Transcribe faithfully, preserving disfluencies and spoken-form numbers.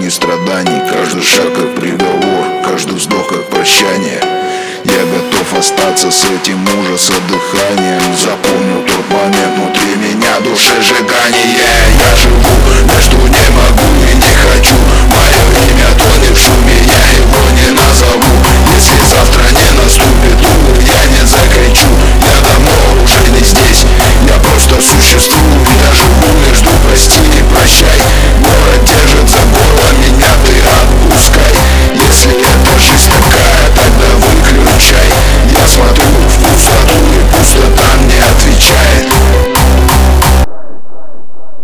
страданий, страданий. Каждый шаг как приговор, каждый вздох как прощание. Я готов остаться с этим ужасом дыханием. Запомнил тот момент внутри меня, души сжигание. Я живу, да что не могу и не хочу.